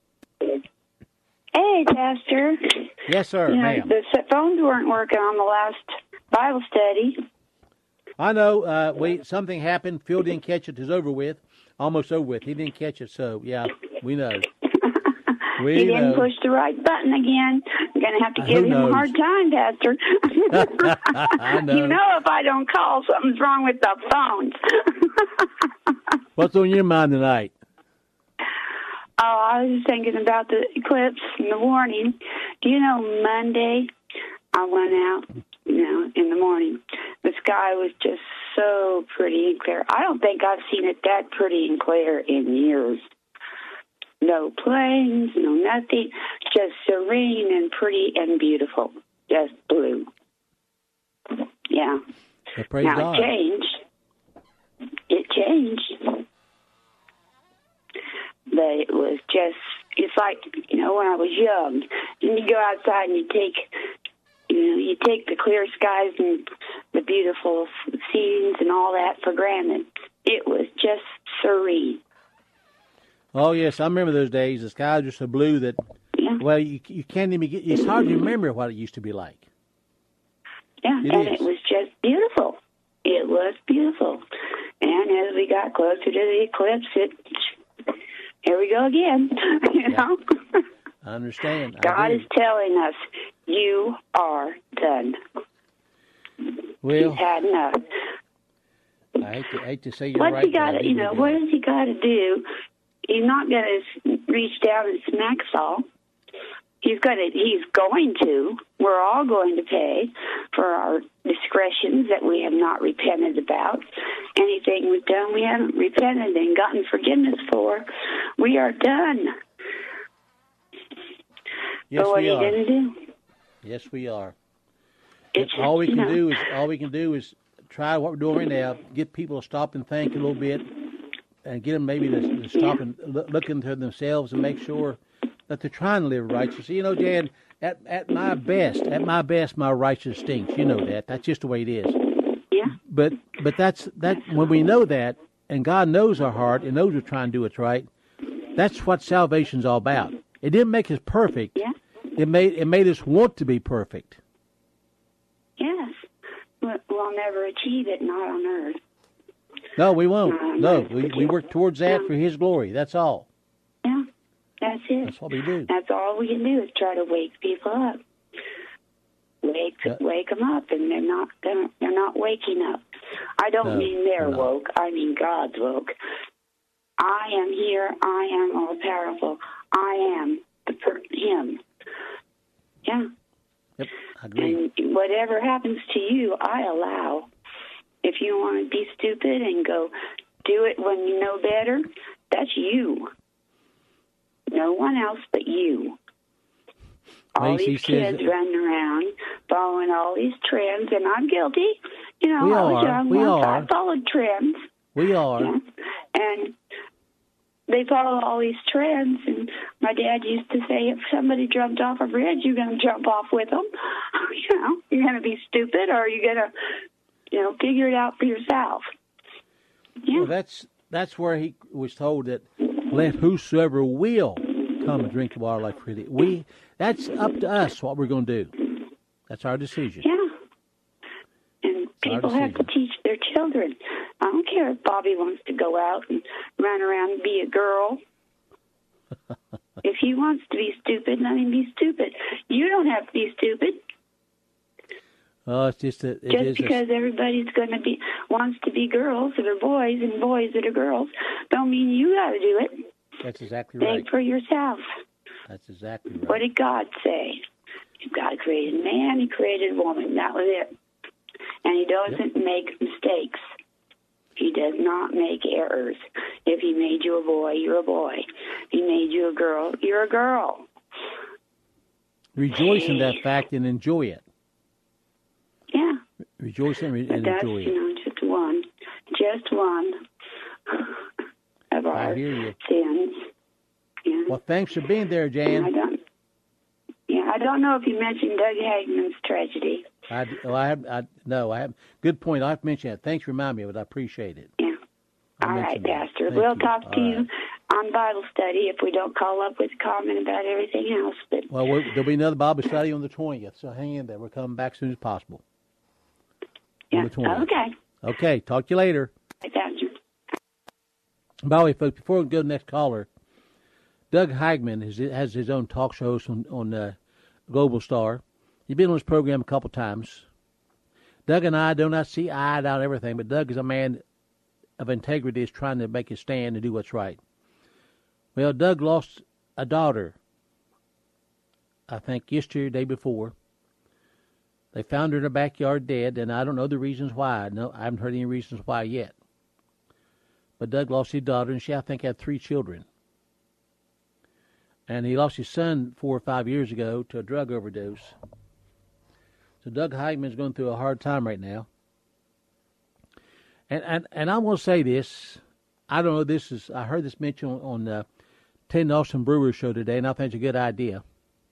Hey, Pastor.
Yes, sir, ma'am.
The phones weren't working on the last Bible study.
I know. Something happened. Phil didn't catch it. It's over with. Almost over with. He didn't catch it, so, yeah, we know.
He didn't push the right button again. I'm going to have to give him a hard time, Pastor.
I know.
You know if I don't call, something's wrong with the phones.
What's on your mind tonight?
Oh, I was just thinking about the eclipse and the warning. Do you know Monday I went out, in the morning. The sky was just so pretty and clear. I don't think I've seen it that pretty and clear in years. No planes, no nothing, just serene and pretty and beautiful, just blue. Yeah.
So praise God.
It changed. It changed. But it was just, it's like, when I was young, and you go outside and you take the clear skies and the beautiful scenes and all that for granted. It was just serene.
Oh, yes, I remember those days. The sky was just so blue that, well, you can't even it's hard to remember what it used to be like.
Yeah, it was just beautiful. It was beautiful. And as we got closer to the eclipse, here we go again, know?
I understand.
God is telling us, you are done.
Well,
He's had enough.
I hate to say you're right.
What does he got to do? He's not going to reach down and smack us all. He's going to. We're all going to pay for our discretions that we have not repented about. Anything we've done we haven't repented and gotten forgiveness for. We are done.
Yes,
so what
we
are
are.
you going to do?
Yes, we are.
All
we can do is try what we're doing right now. Get people to stop and think a little bit, and get them maybe to stop and look into themselves and make sure that they're trying to live righteous. Jan, at my best, my righteous stinks. You know that. That's just the way it is.
Yeah.
But that's when we know that, and God knows our heart and knows we're trying to do what's right. That's what salvation's all about. It didn't make us perfect.
Yeah.
It made us want to be perfect.
Yes. We'll never achieve it, not on earth.
No, we won't. No, we work towards that for His glory. That's all.
Yeah, that's it.
That's what we do.
That's all we can do is try to wake people up. Wake them up, and they're not waking up. I don't mean they're woke. I mean God's woke. I am here. I am all powerful. I am Him. Yeah.
Yep, I agree.
And whatever happens to you, I allow. If you want to be stupid and go do it when you know better, that's you. No one else but you. All these kids running around following all these trends, and I'm guilty. I was young once. I followed trends.
We are.
Yeah. And they follow all these trends, and my dad used to say, if somebody jumped off a bridge, you're going to jump off with them. You're going to be stupid, or you're going to, figure it out for yourself. Yeah.
Well, that's where he was told that let whosoever will come and drink the water like freely. That's up to us what we're going to do. That's our decision.
Yeah. And people have to teach their children. I don't care if Bobby wants to go out and run around and be a girl. If he wants to be stupid, let him be stupid. You don't have to be stupid.
Oh, it's just
because everybody's wants to be girls that are boys and boys that are girls, don't mean you got to do it.
That's exactly right.
Think for yourself.
That's exactly right.
What did God say? God created man, He created woman. That was it. And He doesn't make mistakes. He does not make errors. If He made you a boy, you're a boy. If He made you a girl, you're a girl.
Rejoice in that fact and enjoy it.
Yeah.
Rejoice and enjoy it.
Just one of our sins. Yeah.
Well, thanks for being there, Jan.
I don't know if you mentioned Doug Hagman's tragedy.
No, I have. Good point. I have to mention that. Thanks for reminding me of it. I appreciate it.
Yeah. All right, Pastor. We'll talk to you on Bible study if we don't call up with a comment about everything else. But
there'll be another Bible study on the 20th, so hang in there. We're coming back as soon as possible.
Yeah. Okay.
Okay. Talk to you later.
Right, Pastor.
By the way, folks, before we go to the next caller, Doug Hagman has his own talk show on Global Star. He's been on his program a couple times. Doug and I do not see eye to eye on everything, but Doug is a man of integrity, is trying to make a stand and do what's right. Well, Doug lost a daughter, I think yesterday or the day before. They found her in her backyard dead, and I don't know the reasons why. No, I haven't heard any reasons why yet. But Doug lost his daughter, and she, I think, had 3 children. And he lost his son 4 or 5 years ago to a drug overdose. So Doug Hagman's going through a hard time right now. And I'm going to say this. I don't know, I heard this mentioned on Ted Nelson Brewer's show today, and I think it's a good idea.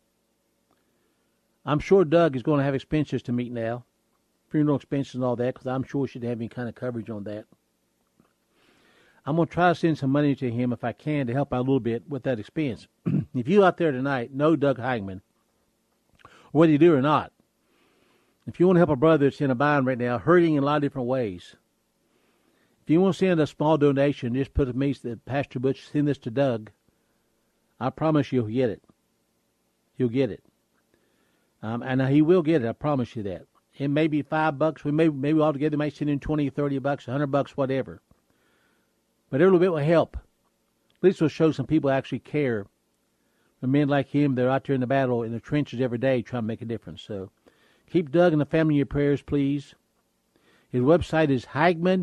I'm sure Doug is going to have expenses to meet now, funeral expenses and all that, because I'm sure he should have any kind of coverage on that. I'm going to try to send some money to him if I can to help out a little bit with that expense. If you out there tonight know Doug Hagman, whether you do or not, if you want to help a brother that's in a bind right now, hurting in a lot of different ways, if you want to send a small donation, just put a message that Pastor Butch, send this to Doug. I promise you'll get it. He'll get it. And he will get it, I promise you that. It may be $5. Maybe altogether may send in $20, $30, $100, whatever. But every little bit will help. At least it'll show some people actually care. The men like him, they're out there in the battle, in the trenches every day trying to make a difference. So keep Doug and the family in your prayers, please. His website is Hagman,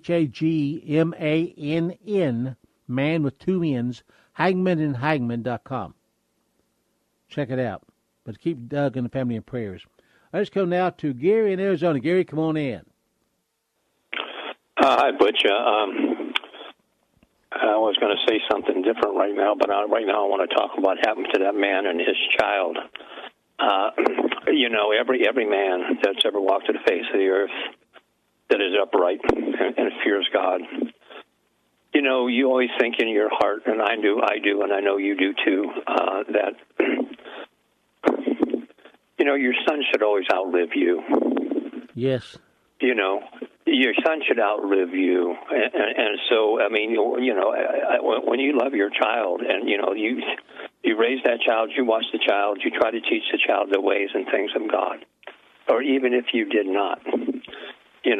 Hagmann, man with 2 N's, HagmanandHagman.com. Check it out. But keep Doug and the family in prayers. Let's go now to Gary in Arizona. Gary, come on in.
Hi, Butch. I was going to say something different right now, but right now I want to talk about what happened to that man and his child. Every man that's ever walked the face of the earth that is upright and fears God, you always think in your heart, and I do, and I know you do too, that, your son should always outlive you.
Yes.
Your son should outlive you, and so when you love your child, and you raise that child, you watch the child, you try to teach the child the ways and things of God, or even if you did not, you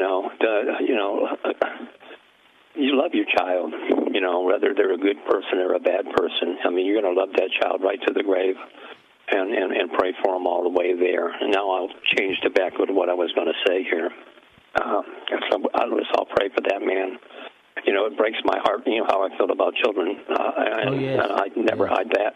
love your child, whether they're a good person or a bad person. You're going to love that child right to the grave, and pray for them all the way there. And now I'll change to back to what I was going to say here. I'll pray for that man. It breaks my heart, how I feel about children. I never hide that.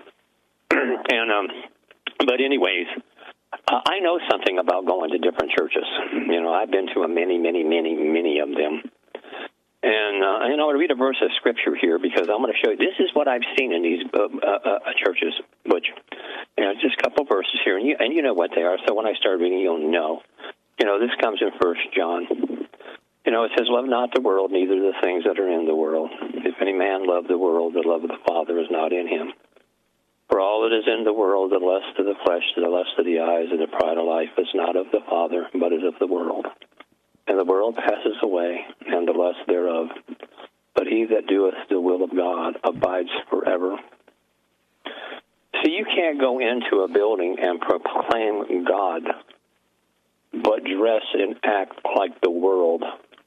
But anyways, I know something about going to different churches. I've been to many of them. And I want to read a verse of Scripture here because I'm going to show you. This is what I've seen in these churches, Butch. Just a couple verses here, and you know what they are. So when I start reading, you'll know. This comes in 1 John. It says, "Love not the world, neither the things that are in the world. If any man love the world, the love of the Father is not in him. For all that is in the world, the lust of the flesh, the lust of the eyes, and the pride of life is not of the Father, but is of the world. And the world passes away, and the lust thereof. But he that doeth the will of God abides forever." See, you can't go into a building and proclaim God, but dress and act like the world.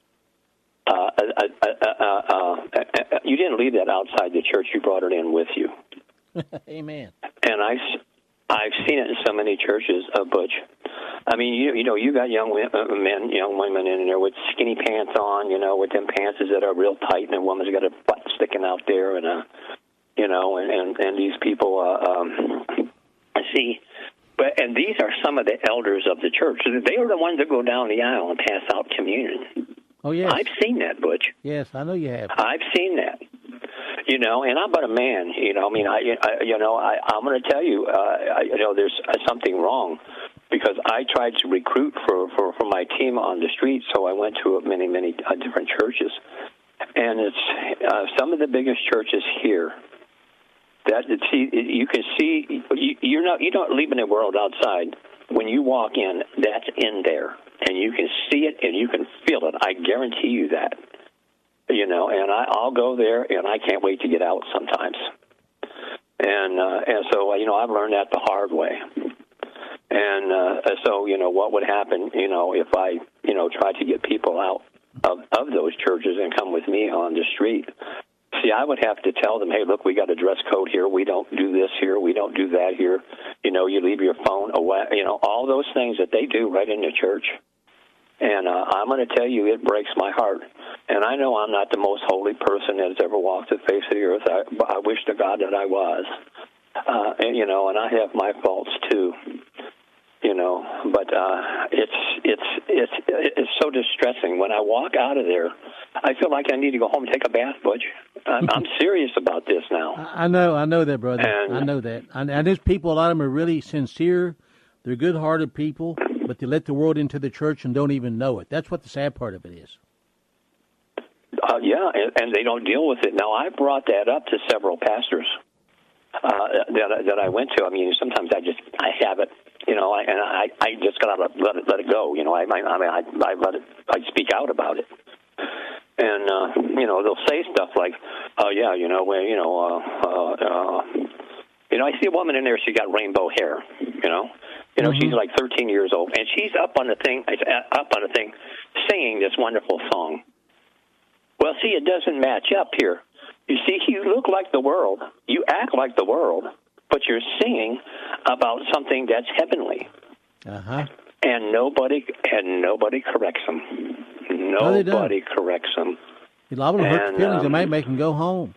You didn't leave that outside the church. You brought it in with you.
Amen.
And I've seen it in so many churches, Butch. I mean, you got young men, young women in there with skinny pants on, with them pants that are real tight, and a woman's got a butt sticking out there, and and these people, see. And these are some of the elders of the church. They are the ones that go down the aisle and pass out communion.
Oh, yes.
I've seen that, Butch.
Yes, I know you have.
I've seen that. And I'm but a man. I'm going to tell you, there's something wrong because I tried to recruit for my team on the street, so I went to many different churches, and it's some of the biggest churches here. You can see you're not leaving the world outside. When you walk in, that's in there, and you can see it and you can feel it. I guarantee you that. And I'll go there, and I can't wait to get out sometimes. And so I've learned that the hard way. And so what would happen if I tried to get people out of those churches and come with me on the street? See, I would have to tell them, hey, look, we got a dress code here. We don't do this here. We don't do that here. You leave your phone away. All those things that they do right in the church. And I'm going to tell you, it breaks my heart. And I know I'm not the most holy person that has ever walked the face of the earth. I wish to God that I was. And I have my faults too. But it's so distressing. When I walk out of there, I feel like I need to go home and take a bath, Butch. I'm serious about this now.
I know that, brother. I know that. And there's people, a lot of them are really sincere. They're good-hearted people, but they let the world into the church and don't even know it. That's what the sad part of it is.
Yeah, and they don't deal with it. Now, I brought that up to several pastors that I went to. I mean, sometimes I have it, and I just gotta let it go. I speak out about it, and they'll say stuff like, "Oh yeah, I see a woman in there. She got rainbow hair, she's like 13 years old, and she's up on the thing, singing this wonderful song. Well, see, it doesn't match up here. You see, you look like the world, you act like the world, but you're singing about something that's heavenly. And nobody corrects them. Nobody corrects them.
A lot of them hurt feelings. They might make them go home.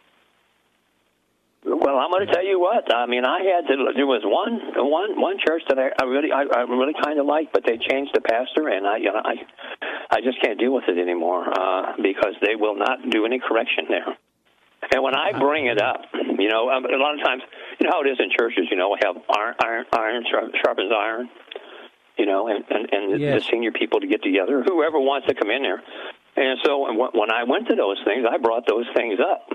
Well, I'm going to tell you what. I mean, there was one church that I really kind of liked, but they changed the pastor, and I just can't deal with it anymore because they will not do any correction there. And when I bring it up, a lot of times, how it is in churches, we have iron sharpens iron, and the senior people to get together, whoever wants to come in there. And so when I went to those things, I brought those things up,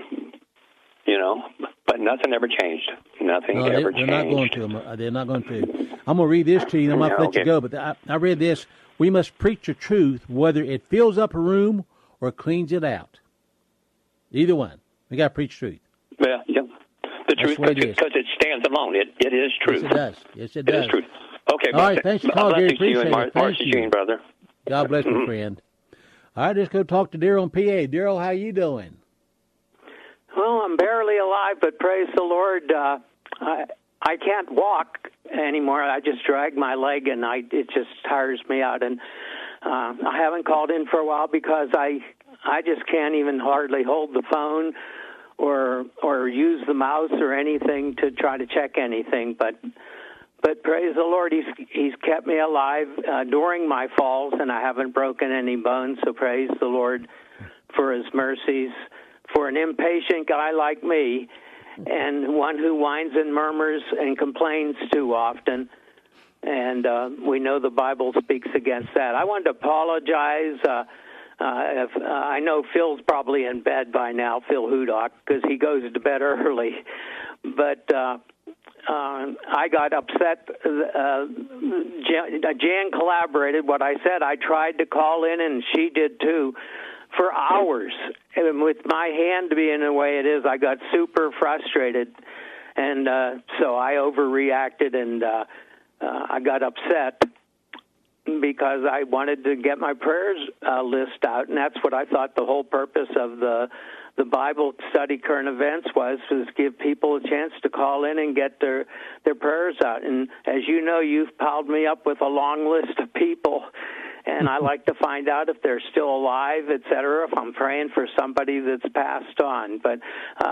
but nothing ever changed. Nothing ever changed.
They're not going to. I'm going to read this to you, and I'm going to let you go. But I read this. We must preach the truth, whether it fills up a room or cleans it out. Either one. We got to preach truth.
Yeah. The truth, because it stands alone. It is truth.
Yes, it does. Yes, it does.
It is truth. Okay.
All right. Thanks for calling, Gary. Appreciate it.
Thank you, brother.
God bless my friend. All right, let's go talk to Daryl in PA. Daryl, how you doing?
Well, I'm barely alive, but praise the Lord. I can't walk anymore. I just drag my leg, and it just tires me out. And I haven't called in for a while because I just can't even hardly hold the phone or use the mouse or anything to try to check anything. But praise the Lord, He's kept me alive during my falls, and I haven't broken any bones. So praise the Lord for his mercies for an impatient guy like me and one who whines and murmurs and complains too often. And we know the Bible speaks against that. I wanted to apologize. If, I know Phil's probably in bed by now, Phil Hudock, because he goes to bed early. But I got upset. Jan collaborated what I said. I tried to call in, and she did too, for hours. And with my hand being the way it is, I got super frustrated. And so I overreacted, and I got upset because I wanted to get my prayers list out, and that's what I thought the whole purpose of the Bible study current events was give people a chance to call in and get their prayers out. And as you know, you've piled me up with a long list of people, and I like to find out if they're still alive, et cetera, if I'm praying for somebody that's passed on. But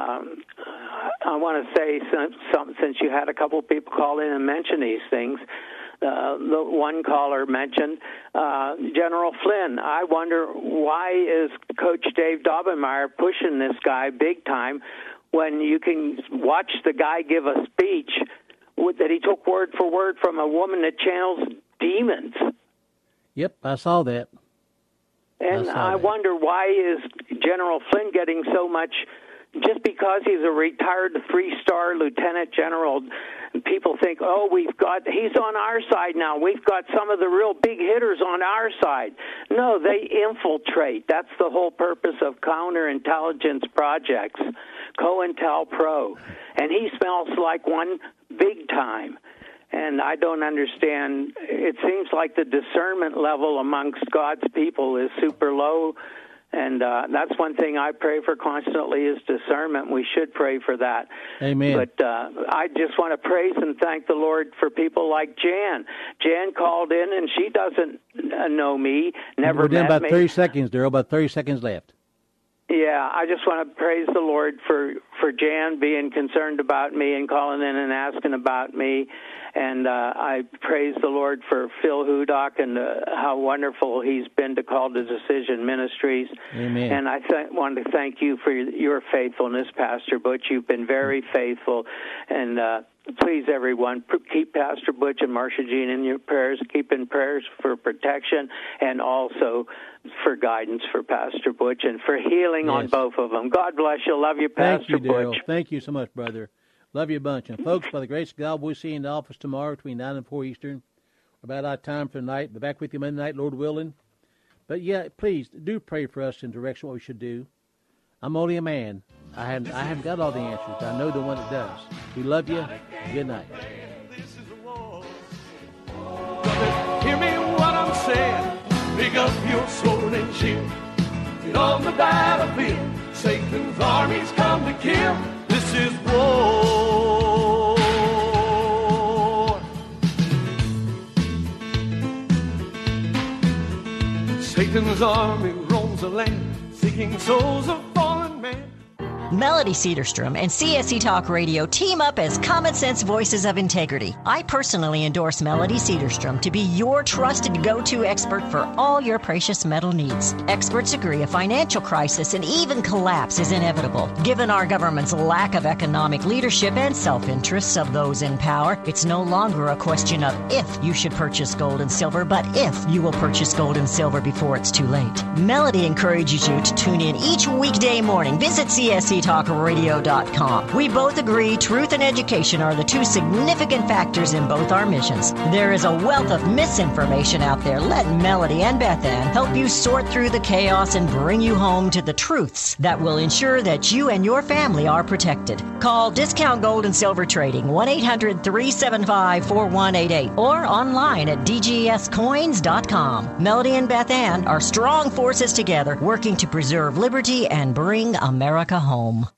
I want to say something, since you had a couple of people call in and mention these things. The one caller mentioned General Flynn. I wonder, why is Coach Dave Daubenmire pushing this guy big time when you can watch the guy give a speech that he took word for word from a woman that channels demons?
Yep, I saw that.
And I wonder, why is General Flynn getting so much? Just because he's a retired 3-star lieutenant general, people think, he's on our side now. We've got some of the real big hitters on our side. No, they infiltrate. That's the whole purpose of counterintelligence projects, COINTELPRO. And he smells like one big time. And I don't understand. It seems like the discernment level amongst God's people is super low. And that's one thing I pray for constantly is discernment. We should pray for that.
Amen.
But I just want to praise and thank the Lord for people like Jan. Jan called in, and she doesn't know me, never
We're down
met
about
me.
30 seconds, Daryl. About 30 seconds left.
Yeah, I just want to praise the Lord for Jan being concerned about me and calling in and asking about me. And I praise the Lord for Phil Hudock and how wonderful he's been to Call to Decision Ministries.
Amen.
And I want to thank you for your faithfulness, Pastor Butch. You've been very faithful. And please, everyone, keep Pastor Butch and Marcia Jean in your prayers. Keep in prayers for protection and also for guidance for Pastor Butch and for healing on both of them. God bless you. Love you, Pastor
Thank you, Daryl.
Butch.
Thank you so much, brother. Love you a bunch. And, folks, by the grace of God, we'll see you in the office tomorrow between 9 and 4 Eastern. About our time for the night. Be back with you Monday night, Lord willing. But, yeah, please, do pray for us in direction what we should do. I'm only a man. I haven't got all the answers. I know the one that does. We love you. Good night.
Hear me what I'm saying. Pick up your sword and shield. Get on the battlefield. Satan's armies come to kill. This is war. Satan's army roams the land, seeking souls of fallen men.
Melody Cedarstrom and CSC Talk Radio team up as common sense voices of integrity. I personally endorse Melody Cedarstrom to be your trusted go-to expert for all your precious metal needs. Experts agree a financial crisis and even collapse is inevitable. Given our government's lack of economic leadership and self-interests of those in power, it's no longer a question of if you should purchase gold and silver, but if you will purchase gold and silver before it's too late. Melody encourages you to tune in each weekday morning. Visit CSCTalkRadio.com. We both agree truth and education are the two significant factors in both our missions. There is a wealth of misinformation out there. Let Melody and Beth Ann help you sort through the chaos and bring you home to the truths that will ensure that you and your family are protected. Call Discount Gold and Silver Trading 1-800-375-4188 or online at dgscoins.com. Melody and Beth Ann are strong forces together working to preserve liberty and bring America home.